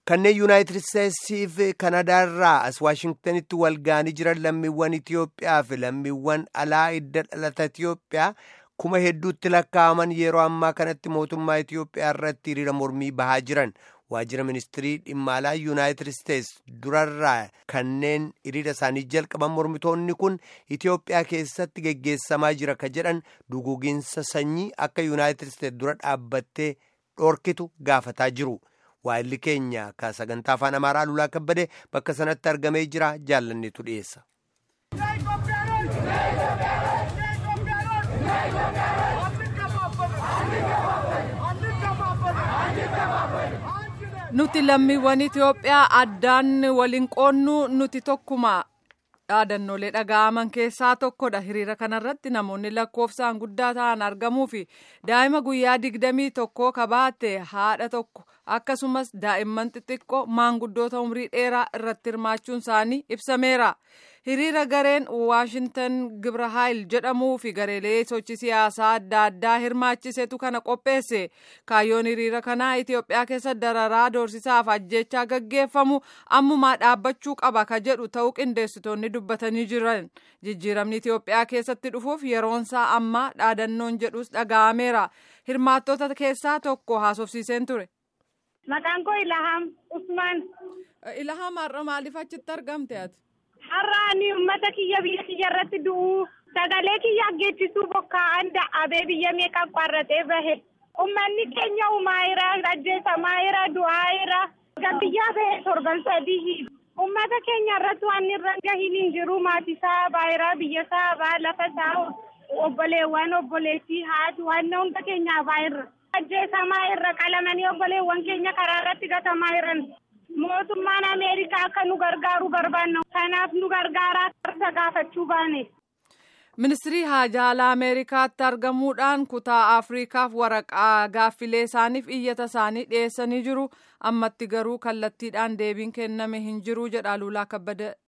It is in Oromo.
Kanneen Yuunaayitid Isteetsii fi Kanadaarraa as Waashingtanitti walga'anii jiran lammiiwwan Itiyoophiyaa fi lammiiwwan alaa hidda dhalata Itiyoophiyaa kuma hedduutti lakkaa'aman yeroo ammaa kanatti mootummaa Itiyoophiyaa irratti hiriira mormii bahaa jiran. Waajjira ministirii dhimma alaa Yuunaayitid Isteets durarraa kanneen hiriira isaanii jalqaban mormitoonni kun Itiyoophiyaa keessatti geggeessamaa jira ka jedhan duguuginsa sanyii akka Yuunaayitid Isteets dura dhaabbattee dhorkitu gaafataa jiru. Waa'illi keenya ka sagantaa afaan Amaaraa Lulaa Kabbadee bakka sanatti argamee jira, jaallanneetu dhiyeessa. Nuti lammiiwwan Itiyoophiyaa addaan waliin qoonnu nuti tokkuma. Dhaadannoolee dhaga'aman keessaa tokkodha. Hiriira kanarratti namoonni lakkoofsaan guddaa ta'an argamuu fi daa'ima guyyaa 21 kabaate haadha tokko akkasumas daa'imman xixiqqoo maanguddoota umrii dheeraa irratti hirmaachuun isaanii ibsameera. Hiriira gareen Waashintan Gibra Haayil jedhamuu fi gareelee sochii siyaasaa adda addaa hirmaachisetu kana qopheesse. Kaayyoon hiriira kanaa Itiyoophiyaa keessa dararaa doorsisaaf ajjechaa gaggeeffamu ammumaa dhaabbachuu qaba ka jedhu ta'uu qindeessitoonni dubbatanii jiran. Jijjiiramni Itiyoophiyaa keessatti dhufuuf yeroonsaa ammaa dhaadannoon jedhus dhaga'ameera. Hirmaattota keessaa tokko haasofsiiseen ture. Maqaan koo Ilaham Usman. Ilaham har'a maaliif achitti argamte ati? Har'aani uummata kiyya biyya kiyya irratti du'u sagalee kiyya geessisuu bokkaa'an da'abee biyya meeqaan qarratee bahe. Uummanni keenya uumaayira ajjeesamaayira du'aayira biyyaa bahe torban sadii. Uummata keenya irratti waan irra gahiin hin jiru maatiisaa baayira biyyasaa baa lafasaa obboleewwan obboleettii haati waan hunda keenyaa baayirra. Ajjeesamaa irra qalamanii obboleewwan keenya karaa irratti gatamaa jiran. Mootummaan Ameerikaa akka nu gargaaru barbaanna. Kanaaf nu gargaaraa tarsa gaafachuu baane. Ministirii Haajaa Alaa Ameerikaatti argamuudhaan kutaa Afriikaaf waraqaa gaaffilee isaaniif iyyata isaanii dhiyeessanii jiru. Ammatti garuu kallattiidhaan deebiin kenname hin jiru jedha Lulaa Kabbadee.